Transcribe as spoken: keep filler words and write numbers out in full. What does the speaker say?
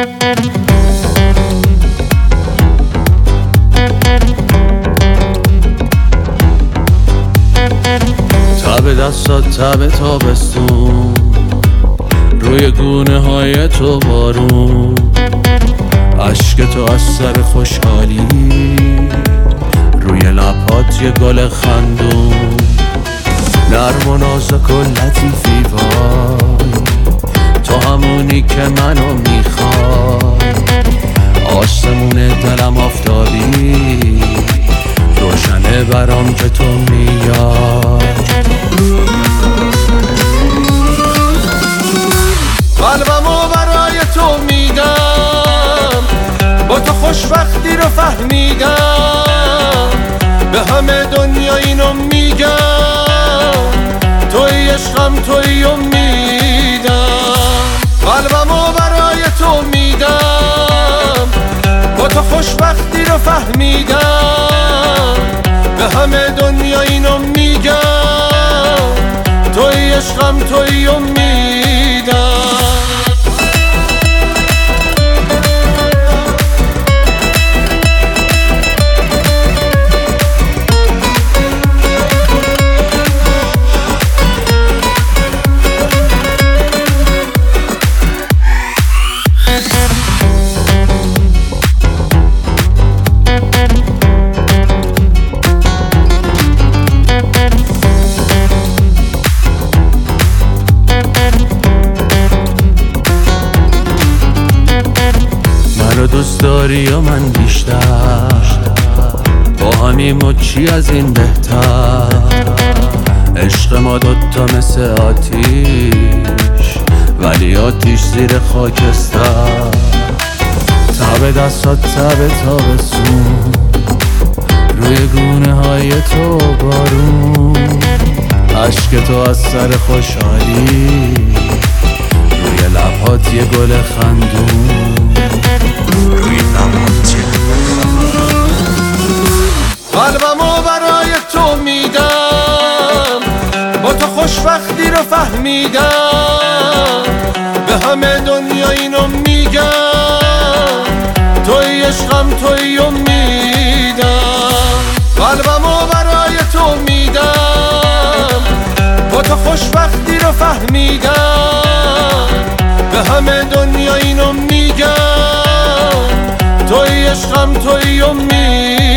تب دستات تب تابستون، روی گونه های تو بارون، عشق تو از سر خوشحالی، روی لبات یه گل خندون، نرم و نازک و لطیفی وای، تو همونی که منو میخوای، آسمون دلم آفتابی، روشنه برام که تو میای. قلبمو برای تو میدم، با تو خوشبختی رو فهمیدم، به همه دنیا اینو میگم، توی عشقم توی امیدم. قلبمو برای تو میدم، با تو خوشبختی رو فهمیدم، به همه دنیا اینو میگم، توی عشقم توی امیدم. منو دوست داری یا من بیشتر، با همیم و چی از این بهتر، عشق ما دوتا مثل آتیش، ولی آتیش زیر خاکستر. تب دستات تب تابستون، روی گونه های تو بارون، عشق تو از سر خوشحالی، روی لبات یه گل خندون، روی لبات یه قلبمو برای تو میدم، با تو خوشبختی رو فهمیدم، به همه دنیا اینو میگم، توی عشقم توی امیدم. قلبمو برای تو میدم، با تو خوشبختی رو فهمیدم، به همه دنیا اینو میگم، توی عشقم توی امیدم.